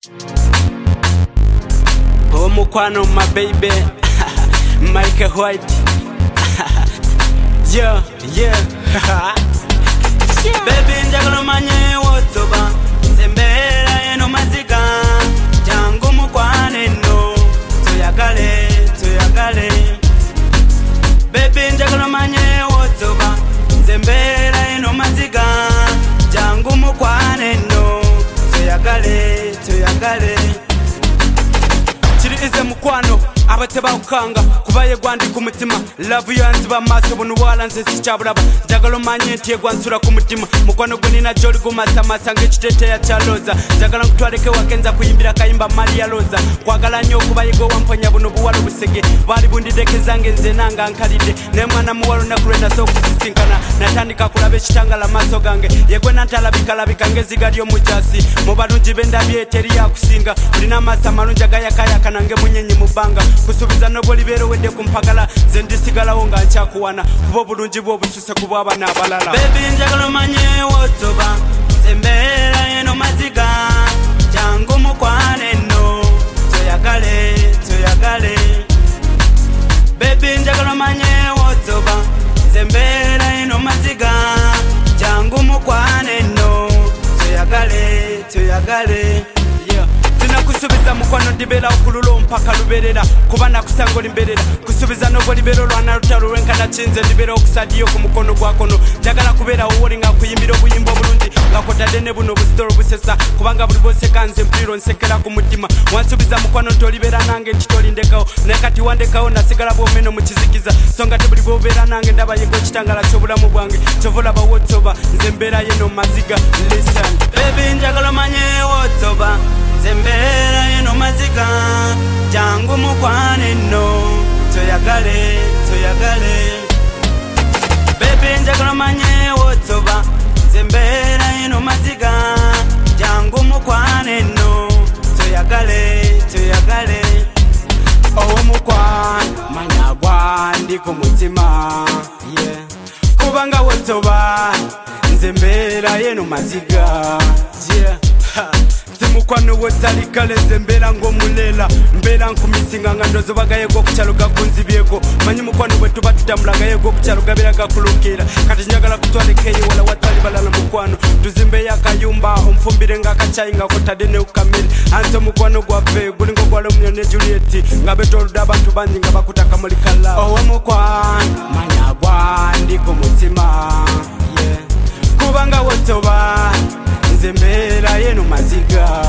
Omukwano my baby Mike White yeah baby njagala manye wotoba zembera eno maziga jangu mukwane no tuyagale baby njagala manye wotoba zembera eno maziga jangu mukwane no tuyagale Ize mukwano abateba ukanga kubaye gwandi ku mutima love yanzi ba maso bunwala nze sichabulaba jagalo manye ntiye gwansura ku mutima mukwano gunina joli gumasa masanga ekitete ya chaloza jagala nkutwaleke wakenza kuyimbira kayimba mali ya loza kwagala nnyo kubaye go wamponya buno buwalo busege bali bundideke zange nze nanga nkalide ne mwana muwalo nakulenda so kusisinkana natandika kulaba ekitangala maso gange yegwe nantalabika ngezigalyo mujasi mu balungi bendabye teri yakusinga ulina masa malungi agayakayaka nange munyenyi mubanga kusubiza no bolibero wedde kumpagala zendisigalawo nga nchakuwana kubo bulungi bwo bususe kubwa abana abalala baby njagala manye wotoba zembera eno maziga jangu mukwane no tuyagale baby njagala manye wotoba zembera eno maziga jangu mukwane no tuyagale kusubiza mukwano ndibera okululo mpaka luberera kubana kusango limberera kusubiza no bolibero lwana rutalo renkana chinze ndibera okusadiyo ku mukono gwakono jagala kubera uwori nga kuyimbira obuyimbo bulungi nga kotade ne buno busitoro busesa kubanga buli bose kanze mpiro nsekera ku mutima wansubiza mukwano ntolibera nange ntitoli ndekawo nekati wandekawo nasigala bwomeno mu kizikiza songa tebuli bwobera nange ndaba yego kitangala ky'obulamu bwange kyovola bawotoba nze mbeera yeno maziga listen baby njagala manye wotoba zembera eno maziga jangu mukwane no tuyagale baby njagala manye wotoba zembera eno maziga jangu mukwane no tuyagale owo mukwana manya gwandi ku mutima kubanga wotoba zembera eno maziga mukwano wotalikale nze mbeera ng'omuleela mbeera nkumisinga nga ndozo bagayego okukyalo gakunzibyeko manyi mukwano bwe tuba tutambula gayego okukyalo gabeera gakulukiira kati njagala kutwalekeyo wala watali balala mukwano tuzimbeyo akayumba omfumbire ng'akacyayi nga kotadde ne ukamiri anze omukwano gwaffe gulinga ogwala omunyo ne julieti nga betoludde abantu bangi nga bakutaka mulikala owo mukwano manya gwandi ku mutima kubanga wotoba nze mbeera yeno maziga